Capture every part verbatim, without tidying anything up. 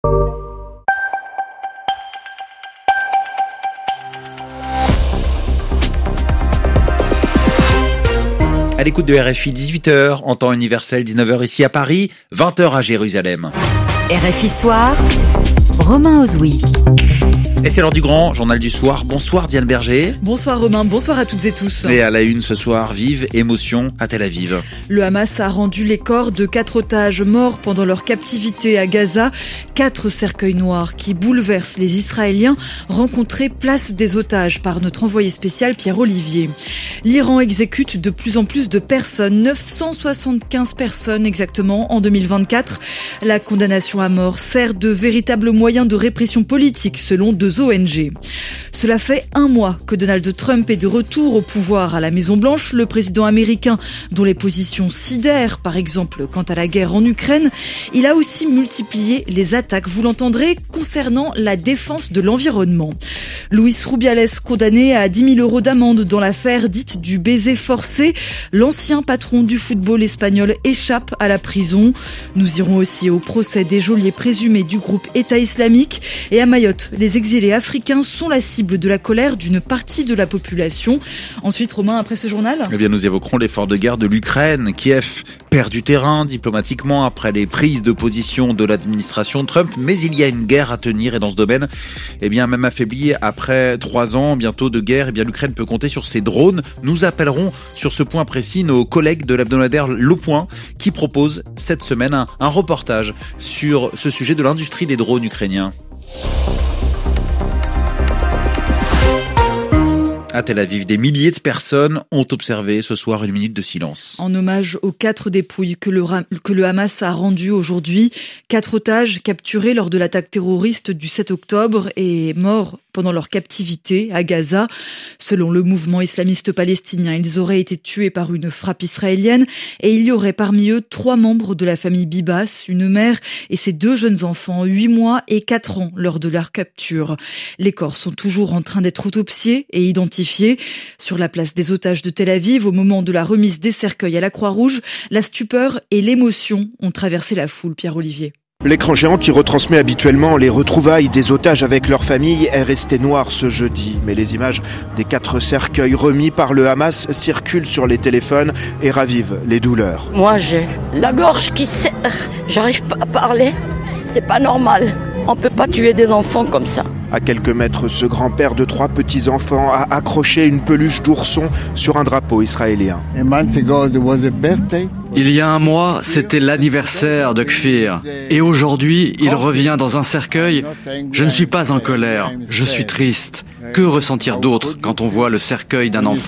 À l'écoute de R F I, dix-huit heures, en temps universel, dix-neuf heures ici à Paris, vingt heures à Jérusalem. R F I Soir, Romain Ozoui. Et c'est l'heure du grand journal du soir. Bonsoir Diane Berger. Bonsoir Romain, bonsoir à toutes et tous. Et à la une ce soir, vive émotion à Tel Aviv. Le Hamas a rendu les corps de quatre otages morts pendant leur captivité à Gaza. Quatre cercueils noirs qui bouleversent les Israéliens rencontrés place des otages par notre envoyé spécial Pierre Olivier. L'Iran exécute de plus en plus de personnes, neuf cent soixante-quinze personnes exactement en deux mille vingt-quatre. La condamnation à mort sert de véritable moyen de répression politique selon deux O N G. Cela fait un mois que Donald Trump est de retour au pouvoir à la Maison-Blanche. Le président américain, dont les positions sidèrent, par exemple quant à la guerre en Ukraine, il a aussi multiplié les attaques, vous l'entendrez, concernant la défense de l'environnement. Luis Rubiales, condamné à dix mille euros d'amende dans l'affaire dite du baiser forcé. L'ancien patron du football espagnol échappe à la prison. Nous irons aussi au procès des geôliers présumés du groupe État islamique. Et à Mayotte, les exilés Les Africains sont la cible de la colère d'une partie de la population. Ensuite, Romain, après ce journal ? Eh bien, nous évoquerons l'effort de guerre de l'Ukraine. Kiev perd du terrain diplomatiquement après les prises de position de l'administration Trump, mais il y a une guerre à tenir et dans ce domaine, eh bien, même affaiblie après trois ans bientôt de guerre, eh bien, l'Ukraine peut compter sur ses drones. Nous appellerons sur ce point précis nos collègues de l'hebdomadaire Le Point qui proposent cette semaine un, un reportage sur ce sujet de l'industrie des drones ukrainiens. À Tel Aviv, des milliers de personnes ont observé ce soir une minute de silence. En hommage aux quatre dépouilles que le, que le Hamas a rendues aujourd'hui. Quatre otages capturés lors de l'attaque terroriste du sept octobre et morts pendant leur captivité à Gaza. Selon le mouvement islamiste palestinien, ils auraient été tués par une frappe israélienne et il y aurait parmi eux trois membres de la famille Bibas, une mère et ses deux jeunes enfants, huit mois et quatre ans lors de leur capture. Les corps sont toujours en train d'être autopsiés et identifiés. Sur la place des otages de Tel Aviv, au moment de la remise des cercueils à la Croix-Rouge, la stupeur et l'émotion ont traversé la foule. Pierre Olivier. L'écran géant qui retransmet habituellement les retrouvailles des otages avec leur famille est resté noir ce jeudi. Mais les images des quatre cercueils remis par le Hamas circulent sur les téléphones et ravivent les douleurs. Moi, j'ai la gorge qui serre, j'arrive pas à parler. C'est pas normal. On peut pas tuer des enfants comme ça. À quelques mètres, ce grand-père de trois petits-enfants a accroché une peluche d'ourson sur un drapeau israélien. Il y a un mois, c'était l'anniversaire de Kfir. Et aujourd'hui, il revient dans un cercueil. Je ne suis pas en colère, je suis triste. Que ressentir d'autre quand on voit le cercueil d'un enfant ?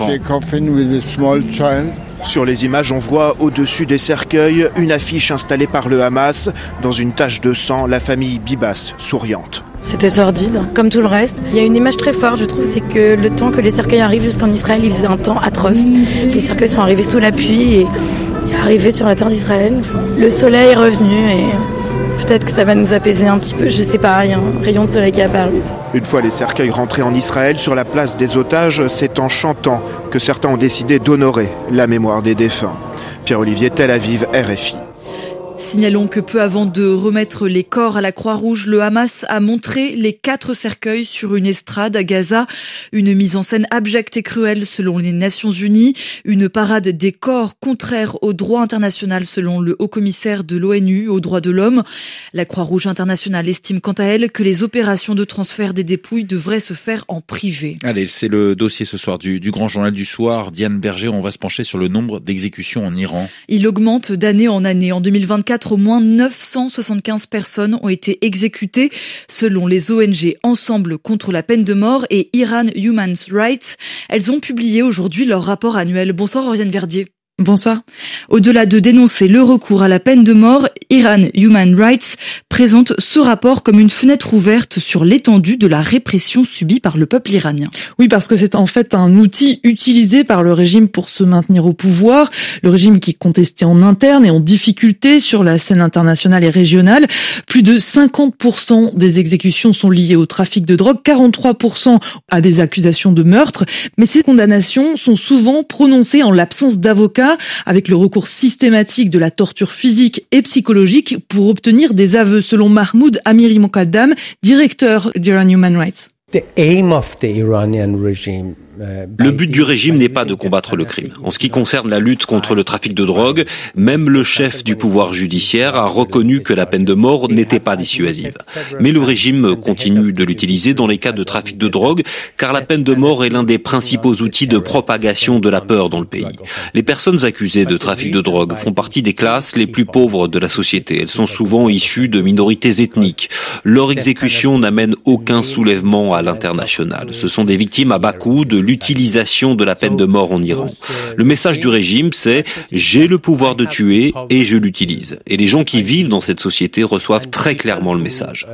Sur les images, on voit au-dessus des cercueils une affiche installée par le Hamas. Dans une tache de sang, la famille Bibas, souriante. C'était sordide, comme tout le reste. Il y a une image très forte, je trouve, c'est que le temps que les cercueils arrivent jusqu'en Israël, il faisait un temps atroce. Les cercueils sont arrivés sous la pluie et, et arrivés sur la terre d'Israël. Le soleil est revenu et peut-être que ça va nous apaiser un petit peu, je sais pas, il y a un rayon de soleil qui est apparu. Une fois les cercueils rentrés en Israël sur la place des otages, c'est en chantant que certains ont décidé d'honorer la mémoire des défunts. Pierre Olivier, Tel Aviv, R F I. Signalons que peu avant de remettre les corps à la Croix-Rouge, le Hamas a montré les quatre cercueils sur une estrade à Gaza. Une mise en scène abjecte et cruelle selon les Nations Unies. Une parade des corps contraire au droit international selon le haut-commissaire de l'ONU aux droits de l'homme. La Croix-Rouge internationale estime quant à elle que les opérations de transfert des dépouilles devraient se faire en privé. Allez, c'est le dossier ce soir du, du grand journal du soir. Diane Berger, on va se pencher sur le nombre d'exécutions en Iran. Il augmente d'année en année. En deux mille vingt-quatre, au moins neuf cent soixante-quinze personnes ont été exécutées selon les O N G Ensemble contre la peine de mort et Iran Human Rights. Elles ont publié aujourd'hui leur rapport annuel. Bonsoir Oriane Verdier. Bonsoir. Au-delà de dénoncer le recours à la peine de mort, Iran Human Rights présente ce rapport comme une fenêtre ouverte sur l'étendue de la répression subie par le peuple iranien. Oui, parce que c'est en fait un outil utilisé par le régime pour se maintenir au pouvoir. Le régime qui est contesté en interne et en difficulté sur la scène internationale et régionale. Plus de cinquante pour cent des exécutions sont liées au trafic de drogue, quarante-trois pour cent à des accusations de meurtre. Mais ces condamnations sont souvent prononcées en l'absence d'avocats. l'assassinat, avec le recours systématique de la torture physique et psychologique pour obtenir des aveux, selon Mahmoud Amiri Mokaddam, directeur d'Iran Human Rights. Le but du régime n'est pas de combattre le crime. En ce qui concerne la lutte contre le trafic de drogue, même le chef du pouvoir judiciaire a reconnu que la peine de mort n'était pas dissuasive. Mais le régime continue de l'utiliser dans les cas de trafic de drogue, car la peine de mort est l'un des principaux outils de propagation de la peur dans le pays. Les personnes accusées de trafic de drogue font partie des classes les plus pauvres de la société. Elles sont souvent issues de minorités ethniques. Leur exécution n'amène aucun soulèvement à l'international. Ce sont des victimes à bas coût de l'utilisation de la peine de mort en Iran. Le message du régime, c'est « j'ai le pouvoir de tuer et je l'utilise ». Et les gens qui vivent dans cette société reçoivent très clairement le message.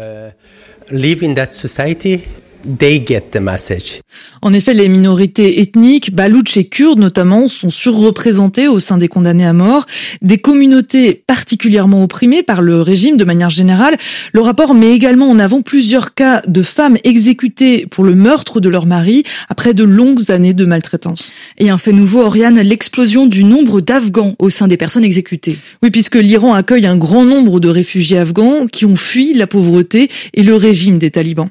They get the message. En effet, les minorités ethniques, baloutches et kurdes notamment, sont surreprésentées au sein des condamnés à mort, des communautés particulièrement opprimées par le régime de manière générale. Le rapport met également en avant plusieurs cas de femmes exécutées pour le meurtre de leur mari après de longues années de maltraitance. Et un fait nouveau, Oriane, l'explosion du nombre d'Afghans au sein des personnes exécutées. Oui, puisque l'Iran accueille un grand nombre de réfugiés afghans qui ont fui la pauvreté et le régime des talibans.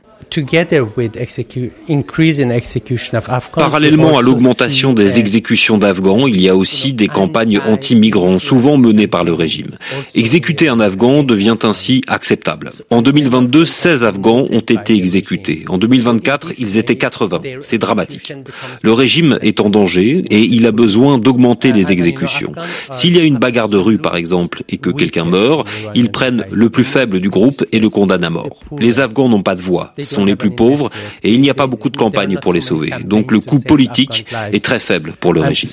Parallèlement à l'augmentation des exécutions d'Afghans, il y a aussi des campagnes anti-migrants, souvent menées par le régime. Exécuter un Afghan devient ainsi acceptable. En deux mille vingt-deux, seize Afghans ont été exécutés. En deux mille vingt-quatre, ils étaient quatre-vingts. C'est dramatique. Le régime est en danger et il a besoin d'augmenter les exécutions. S'il y a une bagarre de rue, par exemple, et que quelqu'un meurt, ils prennent le plus faible du groupe et le condamnent à mort. Les Afghans n'ont pas de voix. Sont les plus pauvres et il n'y a pas beaucoup de campagnes pour les sauver. Donc le coût politique est très faible pour le régime.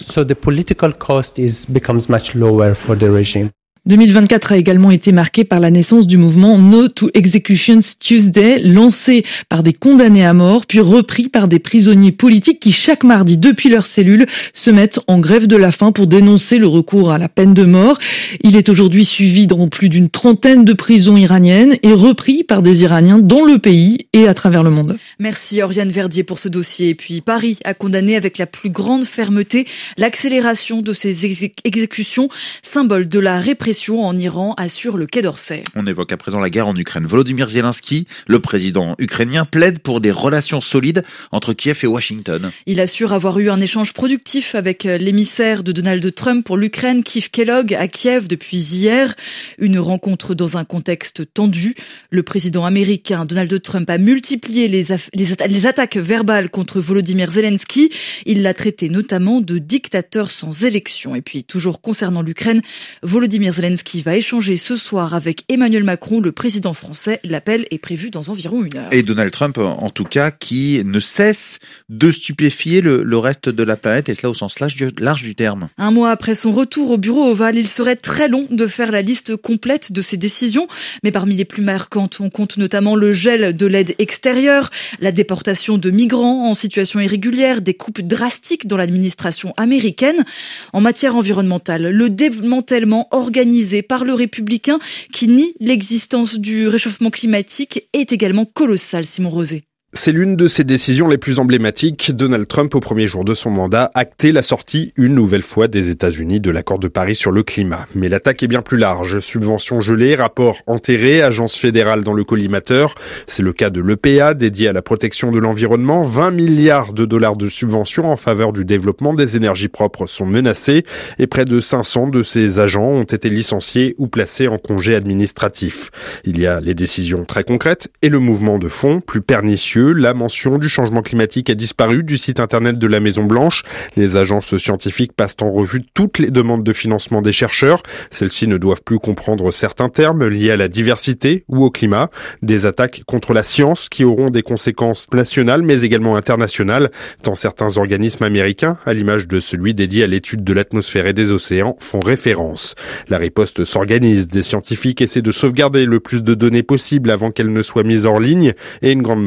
deux mille vingt-quatre a également été marqué par la naissance du mouvement No to Executions Tuesday, lancé par des condamnés à mort, puis repris par des prisonniers politiques qui, chaque mardi, depuis leur cellule, se mettent en grève de la faim pour dénoncer le recours à la peine de mort. Il est aujourd'hui suivi dans plus d'une trentaine de prisons iraniennes et repris par des Iraniens dans le pays et à travers le monde. Merci Oriane Verdier pour ce dossier. Et puis Paris a condamné avec la plus grande fermeté l'accélération de ces exé- exécutions, symbole de la répression en Iran, assure le Quai d'Orsay. On évoque à présent la guerre en Ukraine. Volodymyr Zelensky, le président ukrainien, plaide pour des relations solides entre Kiev et Washington. Il assure avoir eu un échange productif avec l'émissaire de Donald Trump pour l'Ukraine, Keith Kellogg, à Kiev depuis hier. Une rencontre dans un contexte tendu. Le président américain Donald Trump a multiplié les, aff- les, atta- les attaques verbales contre Volodymyr Zelensky. Il l'a traité notamment de dictateur sans élection. Et puis, toujours concernant l'Ukraine, Volodymyr Zelensky Zelensky va échanger ce soir avec Emmanuel Macron, le président français. L'appel est prévu dans environ une heure. Et Donald Trump, en tout cas, qui ne cesse de stupéfier le, le reste de la planète, et cela au sens large du, large du terme. Un mois après son retour au bureau ovale, il serait très long de faire la liste complète de ses décisions. Mais parmi les plus marquantes, on compte notamment le gel de l'aide extérieure, la déportation de migrants en situation irrégulière, des coupes drastiques dans l'administration américaine. En matière environnementale, le démantèlement organisé par le républicain qui nie l'existence du réchauffement climatique est également colossal, Simon Rosé. C'est l'une de ses décisions les plus emblématiques. Donald Trump, au premier jour de son mandat, actait la sortie une nouvelle fois des États-Unis de l'accord de Paris sur le climat. Mais l'attaque est bien plus large. Subventions gelées, rapports enterrés, agences fédérales dans le collimateur. C'est le cas de l'E P A, dédié à la protection de l'environnement. vingt milliards de dollars de subventions en faveur du développement des énergies propres sont menacés et près de cinq cents de ses agents ont été licenciés ou placés en congé administratif. Il y a les décisions très concrètes et le mouvement de fond, plus pernicieux. La mention du changement climatique a disparu du site internet de la Maison-Blanche. Les agences scientifiques passent en revue toutes les demandes de financement des chercheurs. Celles-ci ne doivent plus comprendre certains termes liés à la diversité ou au climat. Des attaques contre la science qui auront des conséquences nationales mais également internationales, tant certains organismes américains, à l'image de celui dédié à l'étude de l'atmosphère et des océans, font référence. La riposte s'organise. Des scientifiques essaient de sauvegarder le plus de données possible avant qu'elles ne soient mises en ligne et une grande marche pour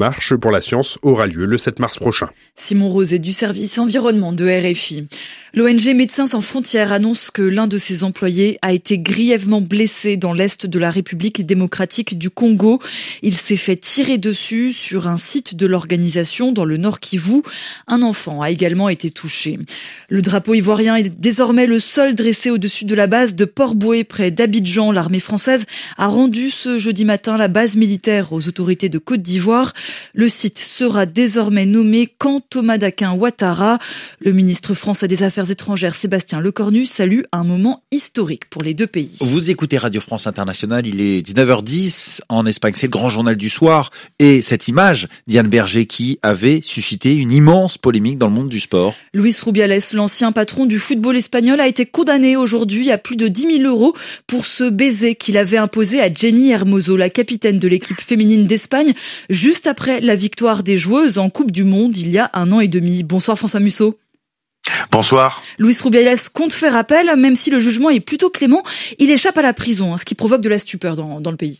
pour la science aura lieu le sept mars prochain. Simon Roset du service environnement de R F I. L'O N G Médecins sans frontières annonce que l'un de ses employés a été grièvement blessé dans l'est de la République démocratique du Congo. Il s'est fait tirer dessus sur un site de l'organisation dans le Nord Kivu. Un enfant a également été touché. Le drapeau ivoirien est désormais le seul dressé au-dessus de la base de Port-Boué près d'Abidjan. L'armée française a rendu ce jeudi matin la base militaire aux autorités de Côte d'Ivoire. Le site sera désormais nommé Camp Thomas Dakin Ouattara. Le ministre français des Affaires étrangères Sébastien Lecornu salue un moment historique pour les deux pays. Vous écoutez Radio France Internationale, il est dix-neuf heures dix en Espagne, c'est le grand journal du soir. Et cette image, Diane Berger, qui avait suscité une immense polémique dans le monde du sport. Luis Rubiales, l'ancien patron du football espagnol, a été condamné aujourd'hui à plus de dix mille euros pour ce baiser qu'il avait imposé à Jenny Hermoso, la capitaine de l'équipe féminine d'Espagne, juste après la victoire des joueuses en Coupe du Monde il y a un an et demi. Bonsoir François Musso. Bonsoir. Luis Rubiales compte faire appel, même si le jugement est plutôt clément. Il échappe à la prison, ce qui provoque de la stupeur dans, dans le pays.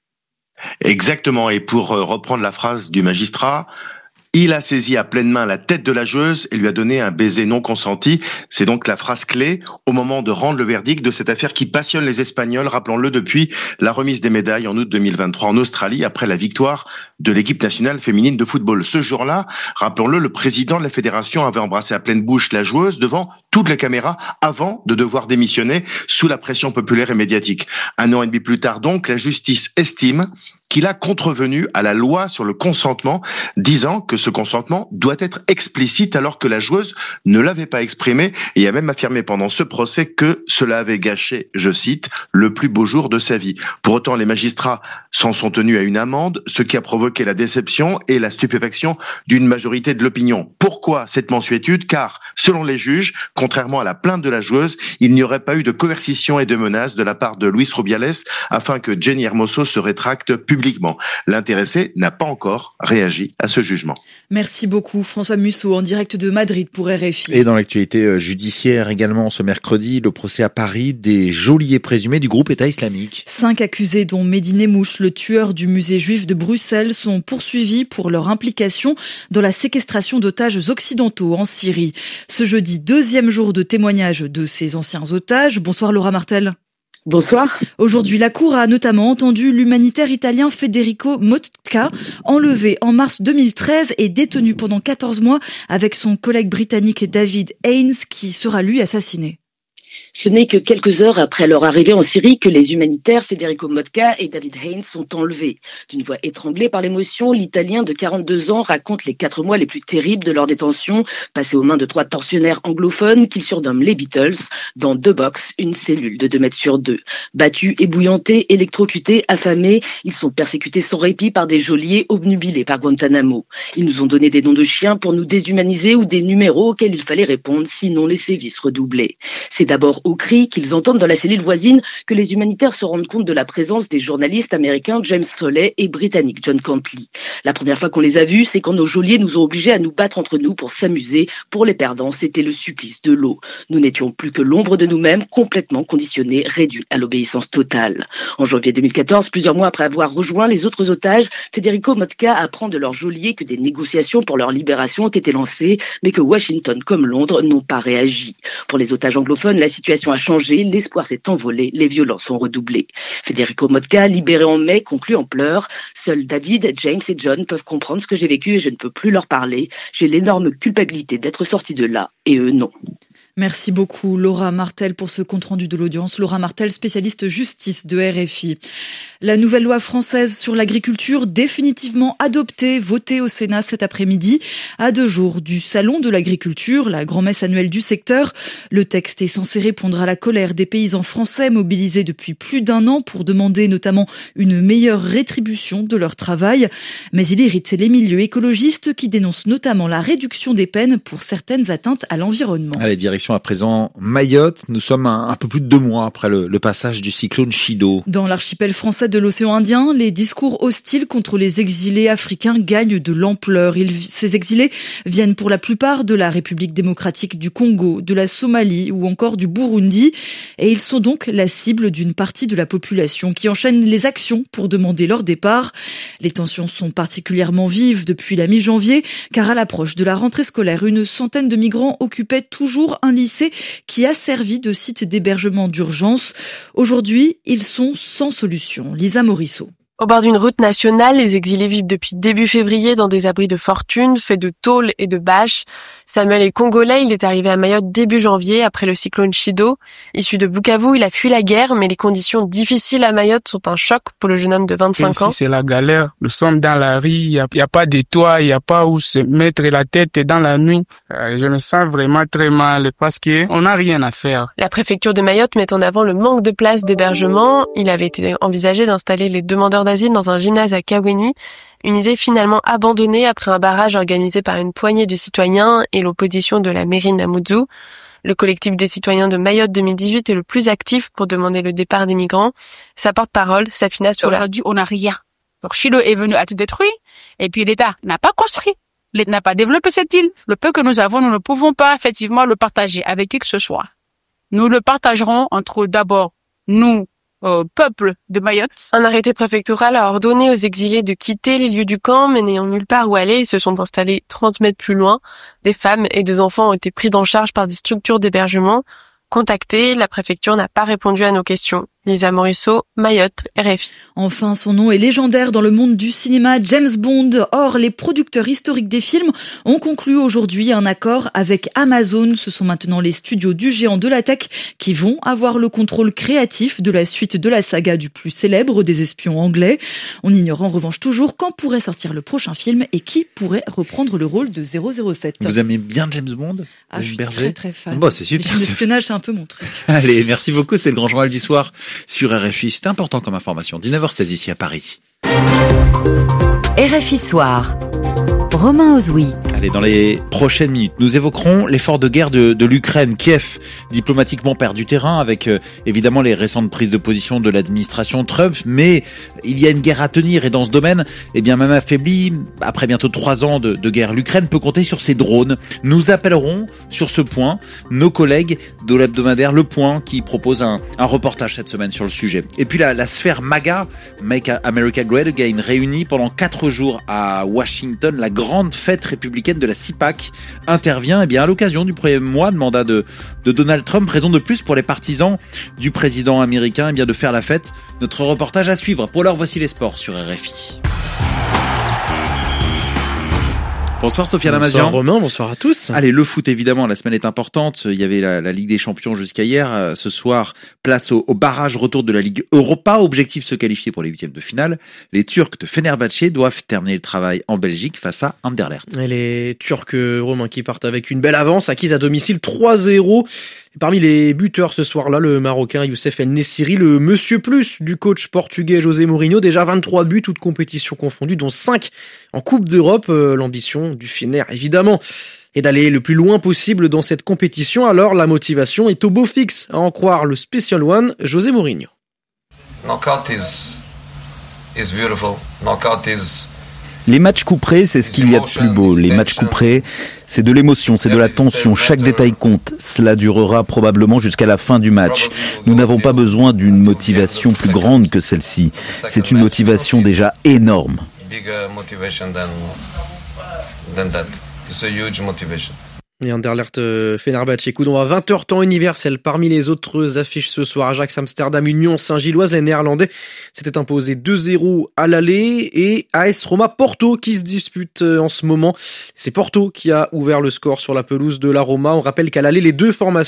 Exactement. Et pour reprendre la phrase du magistrat, il a saisi à pleine main la tête de la joueuse et lui a donné un baiser non consenti. C'est donc la phrase clé au moment de rendre le verdict de cette affaire qui passionne les Espagnols, rappelons-le, depuis la remise des médailles en août deux mille vingt-trois en Australie après la victoire de l'équipe nationale féminine de football. Ce jour-là, rappelons-le, le président de la fédération avait embrassé à pleine bouche la joueuse devant toutes les caméras avant de devoir démissionner sous la pression populaire et médiatique. Un an et demi plus tard donc, la justice estime qu'il a contrevenu à la loi sur le consentement, disant que ce consentement doit être explicite alors que la joueuse ne l'avait pas exprimé et a même affirmé pendant ce procès que cela avait gâché, je cite, le plus beau jour de sa vie. Pour autant, les magistrats s'en sont tenus à une amende, ce qui a provoqué la déception et la stupéfaction d'une majorité de l'opinion. Pourquoi cette mansuétude ? Car, selon les juges, contrairement à la plainte de la joueuse, il n'y aurait pas eu de coercition et de menaces de la part de Luis Rubiales afin que Jenny Hermoso se rétracte publiquement. L'intéressé n'a pas encore réagi à ce jugement. Merci beaucoup François Musso en direct de Madrid pour R F I. Et dans l'actualité judiciaire également ce mercredi, le procès à Paris des geôliers présumés du groupe État islamique. Cinq accusés dont Mehdi Nemmouche, le tueur du musée juif de Bruxelles, sont poursuivis pour leur implication dans la séquestration d'otages occidentaux en Syrie. Ce jeudi, deuxième jour de témoignage de ces anciens otages. Bonsoir Laura Martel. Bonsoir. Aujourd'hui, la Cour a notamment entendu l'humanitaire italien Federico Mosca, enlevé en mars deux mille treize et détenu pendant quatorze mois avec son collègue britannique David Haynes, qui sera lui assassiné. Ce n'est que quelques heures après leur arrivée en Syrie que les humanitaires Federico Mosca et David Haynes sont enlevés. D'une voix étranglée par l'émotion, l'Italien de quarante-deux ans raconte les quatre mois les plus terribles de leur détention, passés aux mains de trois tortionnaires anglophones qu'il surnomme les Beatles, dans deux box, une cellule de deux mètres sur deux. Battus, ébouillantés, électrocutés, affamés, ils sont persécutés sans répit par des geôliers obnubilés par Guantanamo. Ils nous ont donné des noms de chiens pour nous déshumaniser ou des numéros auxquels il fallait répondre, sinon les sévices redoublaient. C'est d'abord au cri qu'ils entendent dans la cellule voisine que les humanitaires se rendent compte de la présence des journalistes américains James Foley et britanniques John Cantley. La première fois qu'on les a vus, c'est quand nos geôliers nous ont obligés à nous battre entre nous pour s'amuser. Pour les perdants, c'était le supplice de l'eau. Nous n'étions plus que l'ombre de nous-mêmes, complètement conditionnés, réduits à l'obéissance totale. En janvier deux mille quatorze, plusieurs mois après avoir rejoint les autres otages, Federico Mosca apprend de leurs geôliers que des négociations pour leur libération ont été lancées, mais que Washington comme Londres n'ont pas réagi. Pour les otages anglophones, la situation a changé, l'espoir s'est envolé, les violences ont redoublé. Federico Mosca, libéré en mai, conclut en pleurs. Seuls David, James et John peuvent comprendre ce que j'ai vécu et je ne peux plus leur parler. J'ai l'énorme culpabilité d'être sorti de là, et eux non. Merci beaucoup Laura Martel pour ce compte-rendu de l'audience. Laura Martel, spécialiste justice de R F I. La nouvelle loi française sur l'agriculture définitivement adoptée, votée au Sénat cet après-midi, à deux jours du Salon de l'agriculture, la grand-messe annuelle du secteur. Le texte est censé répondre à la colère des paysans français mobilisés depuis plus d'un an pour demander notamment une meilleure rétribution de leur travail. Mais il irrite les milieux écologistes qui dénoncent notamment la réduction des peines pour certaines atteintes à l'environnement. Allez, direction Direction à présent Mayotte. Nous sommes un, un peu plus de deux mois après le, le passage du cyclone Chido. Dans l'archipel français de l'océan Indien, les discours hostiles contre les exilés africains gagnent de l'ampleur. Ils, ces exilés viennent pour la plupart de la République démocratique du Congo, de la Somalie ou encore du Burundi. Et ils sont donc la cible d'une partie de la population qui enchaîne les actions pour demander leur départ. Les tensions sont particulièrement vives depuis la mi-janvier, car à l'approche de la rentrée scolaire, une centaine de migrants occupaient toujours un lycée qui a servi de site d'hébergement d'urgence. Aujourd'hui, ils sont sans solution. Lisa Morisseau. Au bord d'une route nationale, les exilés vivent depuis début février dans des abris de fortune, faits de tôles et de bâches. Samuel est congolais, il est arrivé à Mayotte début janvier, après le cyclone Chido. Issu de Bukavu, il a fui la guerre, mais les conditions difficiles à Mayotte sont un choc pour le jeune homme de vingt-cinq ans. Ici, c'est la galère. Nous sommes dans la rue, il n'y a, a pas de toit, il n'y a pas où se mettre la tête dans la nuit. Euh, je me sens vraiment très mal parce que on n'a rien à faire. La préfecture de Mayotte met en avant le manque de places d'hébergement. Il avait été envisagé d'installer les demandeurs d'asile dans un gymnase à Kaweni, une idée finalement abandonnée après un barrage organisé par une poignée de citoyens et l'opposition de la mairie de Mamoudzou. Le collectif des citoyens de Mayotte deux mille dix-huit est le plus actif pour demander le départ des migrants. Sa porte-parole, Safina Soula. Aujourd'hui, on n'a rien. Donc Chido est venu à tout détruire et puis l'État n'a pas construit. L'État n'a pas développé cette île. Le peu que nous avons, nous ne pouvons pas effectivement le partager avec qui que ce soit. Nous le partagerons entre d'abord nous, au peuple de Mayotte. Un arrêté préfectoral a ordonné aux exilés de quitter les lieux du camp, mais n'ayant nulle part où aller, ils se sont installés trente mètres plus loin. Des femmes et des enfants ont été pris en charge par des structures d'hébergement. Contactée, la préfecture n'a pas répondu à nos questions. Lisa Morisseau, Mayotte, R F I. Enfin, son nom est légendaire dans le monde du cinéma, James Bond. Or, les producteurs historiques des films ont conclu aujourd'hui un accord avec Amazon. Ce sont maintenant les studios du géant de la tech qui vont avoir le contrôle créatif de la suite de la saga du plus célèbre des espions anglais. On ignore en revanche toujours quand pourrait sortir le prochain film et qui pourrait reprendre le rôle de zéro zéro sept. Vous aimez bien James Bond? Ah, je suis très très fan. Bon, c'est super. Les films d'espionnage, c'est un peu mon truc. Allez, merci beaucoup. C'est le grand journal du soir sur R F I. C'est important comme information. dix-neuf heures seize ici à Paris. R F I Soir. Romain Ozoui. Allez, dans les prochaines minutes, nous évoquerons l'effort de guerre de, de l'Ukraine. Kiev, diplomatiquement, perd du terrain avec euh, évidemment les récentes prises de position de l'administration Trump, mais il y a une guerre à tenir et dans ce domaine, eh bien même affaibli, après bientôt trois ans de, de guerre, l'Ukraine peut compter sur ses drones. Nous appellerons sur ce point nos collègues de l'hebdomadaire Le Point qui propose un, un reportage cette semaine sur le sujet. Et puis la, la sphère MAGA, Make America Great Again, réunie pendant quatre jours à Washington, la grande fête républicaine de la C PAC intervient eh bien, à l'occasion du premier mois de mandat de, de Donald Trump. Raison de plus pour les partisans du président américain eh bien, de faire la fête. Notre reportage à suivre. Pour l'heure, voici les sports sur R F I. Bonsoir Sofiane Amazian. Bonsoir Romain, bonsoir à tous. Allez, le foot évidemment, la semaine est importante. Il y avait la, la Ligue des Champions jusqu'à hier. Ce soir, place au, au barrage retour de la Ligue Europa. Objectif se qualifier pour les huitièmes de finale. Les Turcs de Fenerbahçe doivent terminer le travail en Belgique face à Anderlecht. Et les Turcs, Romain, qui partent avec une belle avance, acquise à domicile trois zéro. Et parmi les buteurs ce soir-là, le Marocain Youssef En-Nesyri, le Monsieur Plus du coach portugais José Mourinho, déjà vingt-trois buts, toutes compétitions confondues, dont cinq en Coupe d'Europe. Euh, l'ambition du Fener, évidemment, est d'aller le plus loin possible dans cette compétition. Alors la motivation est au beau fixe, à en croire le Special One, José Mourinho. Knockout is, is beautiful. Knockout is... Les matchs couperés, c'est ce qu'il y a de plus beau. Les matchs couperés, c'est de l'émotion, c'est de la tension. Chaque détail compte. Cela durera probablement jusqu'à la fin du match. Nous n'avons pas besoin d'une motivation plus grande que celle-ci. C'est une motivation déjà énorme. Et Anderlecht euh, Fenerbahçe, coup d'envoi à vingt heures temps universel. Parmi les autres affiches ce soir, Ajax Amsterdam, Union Saint-Gilloise, les Néerlandais s'étaient imposés deux zéro à l'aller, et A S Roma Porto qui se dispute en ce moment. C'est Porto qui a ouvert le score sur la pelouse de la Roma. On rappelle qu'à l'aller, les deux formations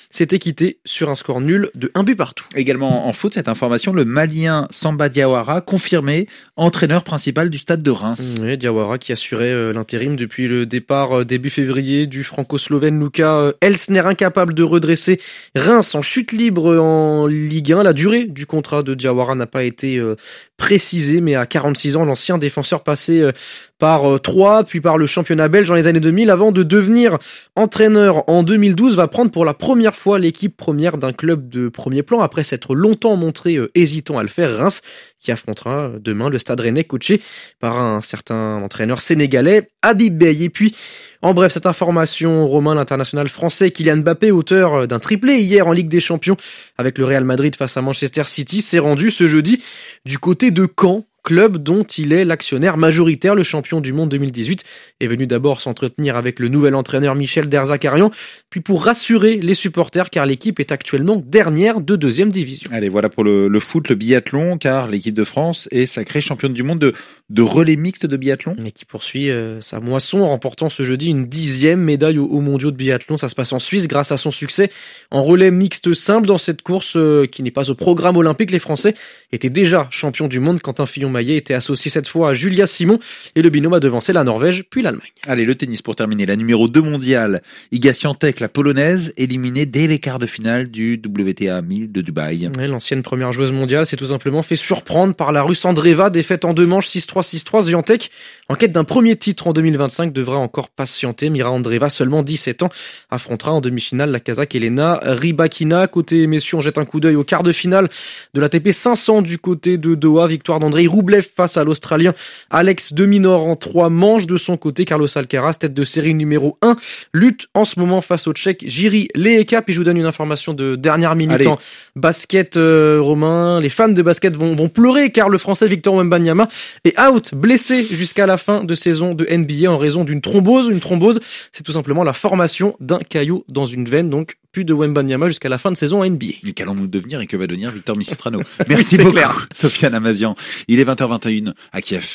s'était quitté sur un score nul de un but partout. Également en foot, cette information, le Malien Samba Diawara, confirmé entraîneur principal du Stade de Reims. Oui, Diawara qui assurait euh, l'intérim depuis le départ euh, début février du franco-slovène Luka euh, Elsner, incapable de redresser Reims en chute libre en Ligue un. La durée du contrat de Diawara n'a pas été euh, précisée, mais à quarante-six ans, l'ancien défenseur passé euh, par euh, Troyes, puis par le championnat belge dans les années deux mille, avant de devenir entraîneur en deux mille douze, va prendre pour la première fois l'équipe première d'un club de premier plan, après s'être longtemps montré euh, hésitant à le faire. Reims, qui affrontera demain le Stade Rennais, coaché par un certain entraîneur sénégalais, Habib Beye. Et puis, en bref, cette information, Romain, l'international français Kylian Mbappé, auteur d'un triplé hier en Ligue des Champions avec le Real Madrid face à Manchester City, s'est rendu ce jeudi du côté de Caen, club dont il est l'actionnaire majoritaire. Le champion du monde deux mille dix-huit est venu d'abord s'entretenir avec le nouvel entraîneur Michel Derzakarian, puis pour rassurer les supporters car l'équipe est actuellement dernière de deuxième division. Allez, voilà pour le, le foot, le biathlon, car l'équipe de France est sacrée championne du monde de, de relais mixte de biathlon. Et qui poursuit euh, sa moisson en remportant ce jeudi une dixième médaille aux, aux mondiaux de biathlon. Ça se passe en Suisse grâce à son succès en relais mixte simple. Dans cette course euh, qui n'est pas au programme olympique, les Français étaient déjà champions du monde. Quentin Fillon-Maillet était associé cette fois à Julia Simon et le binôme a devancé la Norvège puis l'Allemagne. Allez, le tennis pour terminer. La numéro deux mondiale, Iga Swiatek, la polonaise, éliminée dès les quarts de finale du W T A mille de Dubaï. Ouais, l'ancienne première joueuse mondiale s'est tout simplement fait surprendre par la Russe Andreeva, défaite en deux manches six trois six trois. Swiatek, en quête d'un premier titre en deux mille vingt-cinq, devra encore patienter. Mira Andreeva, seulement dix-sept ans, affrontera en demi-finale la Kazakh Elena Rybakina. Côté messieurs, on jette un coup d'œil au quart de finale de l'A T P cinq cents du côté de Doha. Victoire d'Andrei Rublev face à l'Australien Alex de Minaur en trois manches. De son côté, Carlos Alcaraz, tête de série numéro un, lutte en ce moment face au Tchèque Jiří Leheka. Puis je vous donne une information de dernière minute. Allez. En basket, euh, Romain, les fans de basket vont, vont pleurer car le Français Victor Wembanyama est out, blessé jusqu'à la fin de saison de N B A en raison d'une thrombose. Une thrombose, c'est tout simplement la formation d'un caillot dans une veine, donc plus de Wembanyama jusqu'à la fin de saison en N B A. Mais qu'allons-nous devenir et que va devenir Victor Misistrano? Merci oui, beaucoup, clair. Sofiane Amazian. Il est vingt heures vingt et une à Kiev.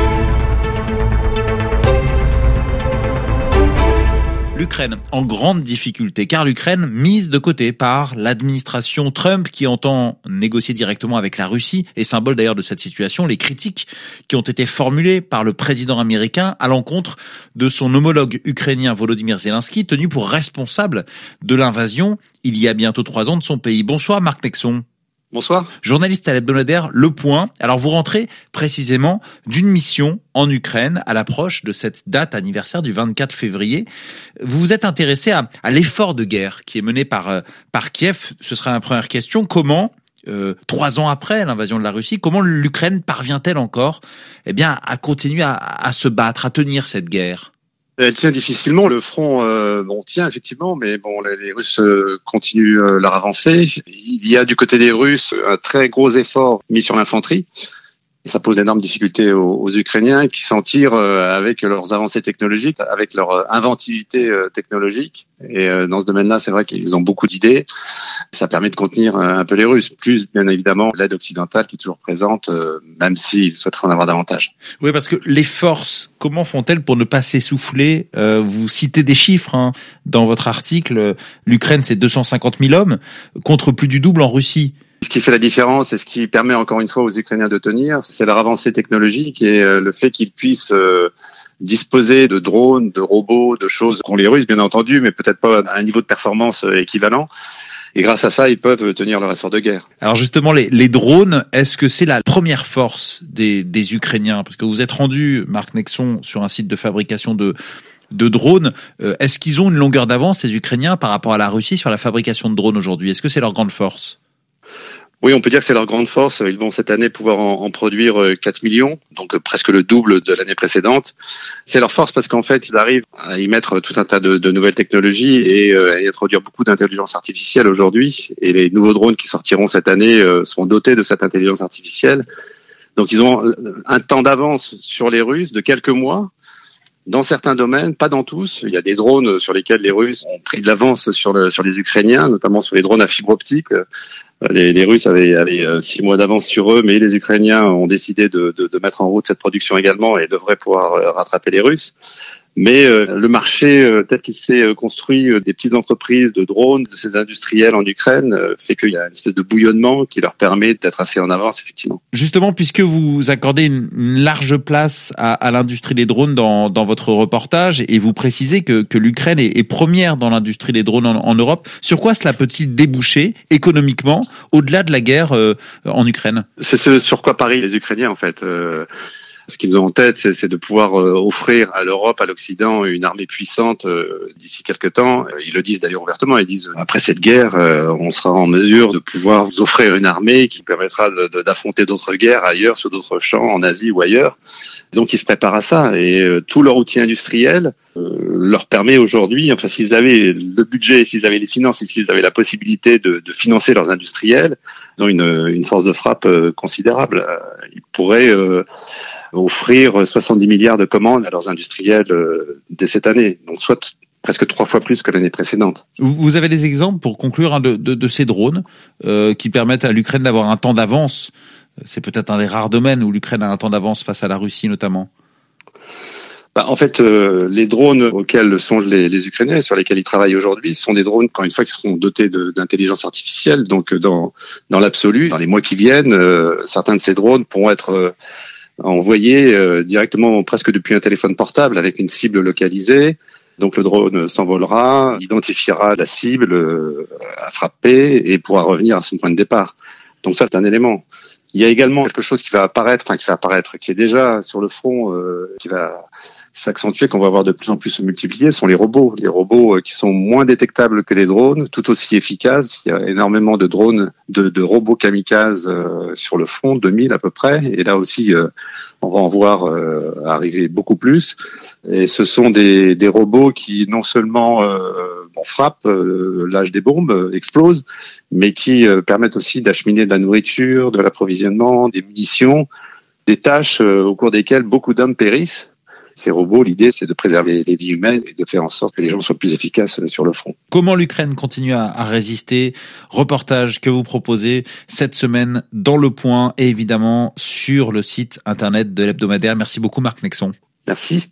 L'Ukraine en grande difficulté, car l'Ukraine mise de côté par l'administration Trump qui entend négocier directement avec la Russie, et symbole d'ailleurs de cette situation, les critiques qui ont été formulées par le président américain à l'encontre de son homologue ukrainien Volodymyr Zelensky, tenu pour responsable de l'invasion il y a bientôt trois ans de son pays. Bonsoir Marc Nexon. Bonsoir. Journaliste à l'hebdomadaire Le Point. Alors vous rentrez précisément d'une mission en Ukraine à l'approche de cette date anniversaire du vingt-quatre février. Vous vous êtes intéressé à, à l'effort de guerre qui est mené par, euh, par Kiev. Ce sera ma première question. Comment, euh, trois ans après l'invasion de la Russie, comment l'Ukraine parvient-elle encore eh bien, à continuer à, à se battre, à tenir cette guerre ? Elle tient difficilement. Le front, euh, bon, tient effectivement, mais bon, les, les Russes euh, continuent euh, leur avancée. Il y a du côté des Russes un très gros effort mis sur l'infanterie. Et ça pose d'énormes difficultés aux, aux Ukrainiens qui s'en tirent euh, avec leurs avancées technologiques, avec leur euh, inventivité euh, technologique. Et euh, dans ce domaine-là, c'est vrai qu'ils ont beaucoup d'idées. Ça permet de contenir euh, un peu les Russes, plus bien évidemment l'aide occidentale qui est toujours présente, euh, même s'ils souhaiteraient en avoir davantage. Oui, parce que les forces, comment font-elles pour ne pas s'essouffler ? euh, Vous citez des chiffres hein, dans votre article. L'Ukraine, c'est deux cent cinquante mille hommes contre plus du double en Russie. Ce qui fait la différence et ce qui permet encore une fois aux Ukrainiens de tenir, c'est leur avancée technologique et le fait qu'ils puissent euh, disposer de drones, de robots, de choses qu'ont les Russes bien entendu, mais peut-être pas à un niveau de performance équivalent. Et grâce à ça, ils peuvent tenir leur effort de guerre. Alors justement, les, les drones, est-ce que c'est la première force des, des Ukrainiens ? Parce que vous êtes rendu, Marc Nexon, sur un site de fabrication de de drones. Euh, est-ce qu'ils ont une longueur d'avance, les Ukrainiens, par rapport à la Russie sur la fabrication de drones aujourd'hui ? Est-ce que c'est leur grande force ? Oui, on peut dire que c'est leur grande force. Ils vont cette année pouvoir en, en produire quatre millions, donc presque le double de l'année précédente. C'est leur force parce qu'en fait, ils arrivent à y mettre tout un tas de, de nouvelles technologies et euh, à y introduire beaucoup d'intelligence artificielle aujourd'hui. Et les nouveaux drones qui sortiront cette année euh, seront dotés de cette intelligence artificielle. Donc ils ont un temps d'avance sur les Russes de quelques mois. Dans certains domaines, pas dans tous. Il y a des drones sur lesquels les Russes ont pris de l'avance sur, le, sur les Ukrainiens, notamment sur les drones à fibre optique. Les, les Russes avaient, avaient six mois d'avance sur eux, mais les Ukrainiens ont décidé de, de, de mettre en route cette production également et devraient pouvoir rattraper les Russes. Mais euh, le marché euh, tel qu'il s'est euh, construit euh, des petites entreprises de drones, de ces industriels en Ukraine, euh, fait qu'il y a une espèce de bouillonnement qui leur permet d'être assez en avance, effectivement. Justement, puisque vous accordez une, une large place à, à l'industrie des drones dans, dans votre reportage, et vous précisez que, que l'Ukraine est, est première dans l'industrie des drones en, en Europe, sur quoi cela peut-il déboucher économiquement au-delà de la guerre euh, en Ukraine ? C'est ce sur quoi parient les Ukrainiens, en fait. Euh, Ce qu'ils ont en tête, c'est, c'est de pouvoir euh, offrir à l'Europe, à l'Occident, une armée puissante euh, d'ici quelques temps. Ils le disent d'ailleurs ouvertement. Ils disent après cette guerre, euh, on sera en mesure de pouvoir vous offrir une armée qui permettra de, de, d'affronter d'autres guerres ailleurs, sur d'autres champs, en Asie ou ailleurs. Donc ils se préparent à ça. Et euh, tout leur outil industriel euh, leur permet aujourd'hui, enfin s'ils avaient le budget, s'ils avaient les finances, et s'ils avaient la possibilité de, de financer leurs industriels, ils ont une, une force de frappe euh, considérable. Ils pourraient euh, offrir soixante-dix milliards de commandes à leurs industriels euh, dès cette année, donc soit t- presque trois fois plus que l'année précédente. Vous avez des exemples pour conclure hein, de, de, de ces drones euh, qui permettent à l'Ukraine d'avoir un temps d'avance. C'est peut-être un des rares domaines où l'Ukraine a un temps d'avance face à la Russie notamment. Bah, en fait, euh, les drones auxquels songent les, les Ukrainiens et sur lesquels ils travaillent aujourd'hui sont des drones, quand une fois qu'ils seront dotés de, d'intelligence artificielle. Donc dans, dans l'absolu, dans les mois qui viennent, euh, certains de ces drones pourront être euh, envoyé euh, directement presque depuis un téléphone portable avec une cible localisée. Donc le drone s'envolera, identifiera la cible euh, à frapper et pourra revenir à son point de départ. Donc ça, c'est un élément. Il y a également quelque chose qui va apparaître, enfin qui va apparaître, qui est déjà sur le front, euh, qui va s'accentuer, qu'on va voir de plus en plus se multiplier, sont les robots. Les robots euh, qui sont moins détectables que les drones, tout aussi efficaces. Il y a énormément de drones, de, de robots kamikazes euh, sur le front, deux mille à peu près. Et là aussi, euh, on va en voir euh, arriver beaucoup plus. Et ce sont des, des robots qui non seulement euh, bon, frappent, euh, lâchent des bombes, euh, explosent, mais qui euh, permettent aussi d'acheminer de la nourriture, de l'approvisionnement, des munitions, des tâches euh, au cours desquelles beaucoup d'hommes périssent. Ces robots, l'idée, c'est de préserver les vies humaines et de faire en sorte que les gens soient plus efficaces sur le front. Comment l'Ukraine continue à, à résister ? Reportage que vous proposez cette semaine dans Le Point et évidemment sur le site internet de l'hebdomadaire. Merci beaucoup Marc Nexon. Merci.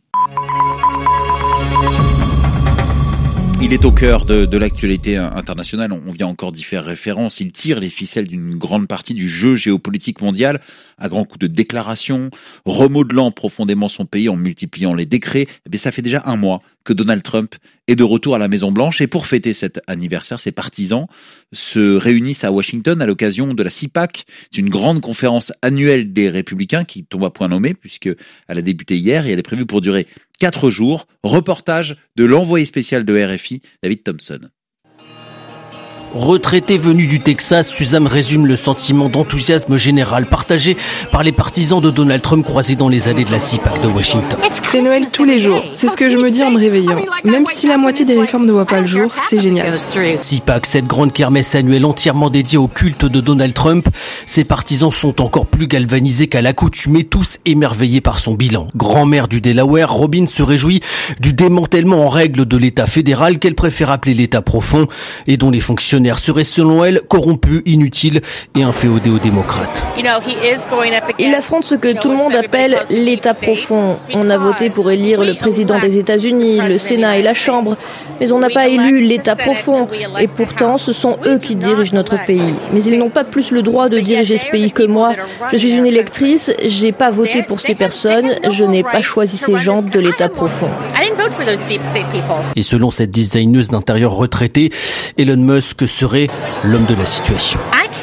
Il est au cœur de, de l'actualité internationale. On vient encore d'y faire référence. Il tire les ficelles d'une grande partie du jeu géopolitique mondial à grands coups de déclarations, remodelant profondément son pays en multipliant les décrets. Eh bien, ça fait déjà un mois que Donald Trump est de retour à la Maison-Blanche. Et pour fêter cet anniversaire, ses partisans se réunissent à Washington à l'occasion de la CPAC. C'est une grande conférence annuelle des Républicains qui tombe à point nommé puisqu'elle a débuté hier et elle est prévue pour durer quatre jours. Reportage de l'envoyé spécial de R F I, David Thompson. Retraité venu du Texas, Suzanne résume le sentiment d'enthousiasme général partagé par les partisans de Donald Trump croisés dans les allées de la CPAC de Washington. C'est Noël tous les jours, c'est ce que je me dis en me réveillant. Même si la moitié des réformes ne voient pas le jour, c'est génial. CPAC, cette grande kermesse annuelle entièrement dédiée au culte de Donald Trump. Ses partisans sont encore plus galvanisés qu'à l'accoutumée, tous émerveillés par son bilan. Grand-mère du Delaware, Robin se réjouit du démantèlement en règle de l'État fédéral qu'elle préfère appeler l'État profond et dont les fonctionnaires serait selon elle corrompu, inutile et inféodé aux démocrates. Il affronte ce que tout le monde appelle l'État profond. On a voté pour élire le président des États-Unis, le Sénat et la Chambre, mais on n'a pas élu l'État profond. Et pourtant, ce sont eux qui dirigent notre pays. Mais ils n'ont pas plus le droit de diriger ce pays que moi. Je suis une électrice, j'ai pas voté pour ces personnes, je n'ai pas choisi ces gens de l'État profond. Et selon cette designeuse d'intérieur retraitée, Elon Musk serait l'homme de la situation.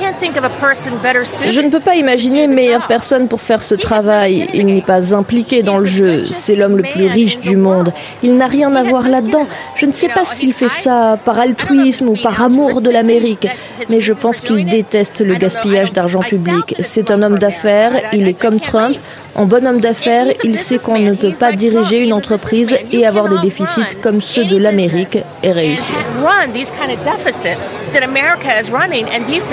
Je ne peux pas imaginer meilleure personne pour faire ce travail. Il n'est pas impliqué dans le jeu. C'est l'homme le plus riche du monde. Il n'a rien à voir là-dedans. Je ne sais pas s'il fait ça par altruisme ou par amour de l'Amérique, mais je pense qu'il déteste le gaspillage d'argent public. C'est un homme d'affaires, il est comme Trump. En bon homme d'affaires, il sait qu'on ne peut pas diriger une entreprise et avoir des déficits comme ceux de l'Amérique et réussir.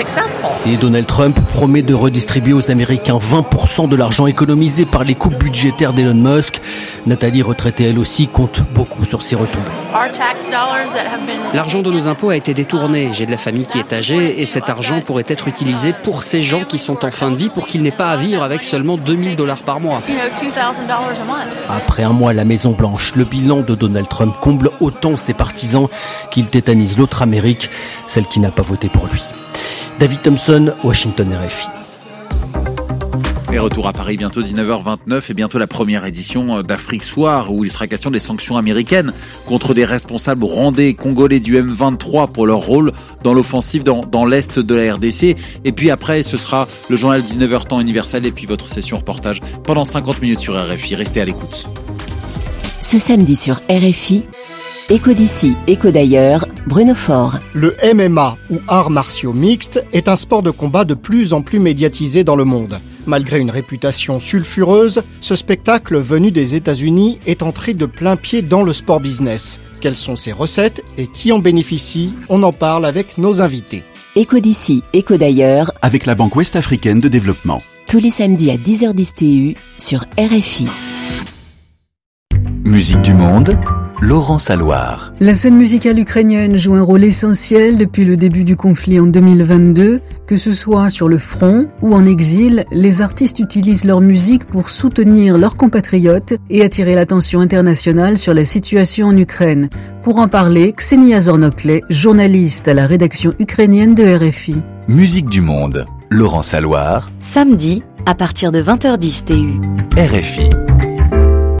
Et Donald Trump promet de redistribuer aux Américains vingt pour cent de l'argent économisé par les coupes budgétaires d'Elon Musk. Nathalie, retraitée elle aussi, compte beaucoup sur ses retombées. L'argent de nos impôts a été détourné. J'ai de la famille qui est âgée et cet argent pourrait être utilisé pour ces gens qui sont en fin de vie pour qu'ils n'aient pas à vivre avec seulement deux mille dollars par mois. Après un mois à la Maison-Blanche, le bilan de Donald Trump comble autant ses partisans qu'il tétanise l'autre Amérique, celle qui n'a pas voté pour lui. David Thompson, Washington R F I. Et retour à Paris, bientôt dix-neuf heures vingt-neuf et bientôt la première édition d'Afrique Soir où il sera question des sanctions américaines contre des responsables rwandais congolais du M vingt-trois pour leur rôle dans l'offensive dans, dans l'est de la R D C. Et puis après, ce sera le journal dix-neuf heures temps universel et puis votre session reportage pendant cinquante minutes sur R F I. Restez à l'écoute. Ce samedi sur R F I, Écho d'ici, écho d'ailleurs, Bruno Faure. Le M M A, ou arts martiaux mixtes, est un sport de combat de plus en plus médiatisé dans le monde. Malgré une réputation sulfureuse, ce spectacle venu des États-Unis est entré de plein pied dans le sport business. Quelles sont ses recettes et qui en bénéficie? On en parle avec nos invités. Écho d'ici, écho d'ailleurs, avec la Banque Ouest-Africaine de Développement. Tous les samedis à dix heures dix T U sur R F I. Musique du monde, Laurent Saloir. La scène musicale ukrainienne joue un rôle essentiel depuis le début du conflit en deux mille vingt-deux. Que ce soit sur le front ou en exil, les artistes utilisent leur musique pour soutenir leurs compatriotes et attirer l'attention internationale sur la situation en Ukraine. Pour en parler, Ksenia Zornokle, journaliste à la rédaction ukrainienne de R F I. Musique du monde, Laurent Saloir. Samedi, à partir de vingt heures dix T U. R F I.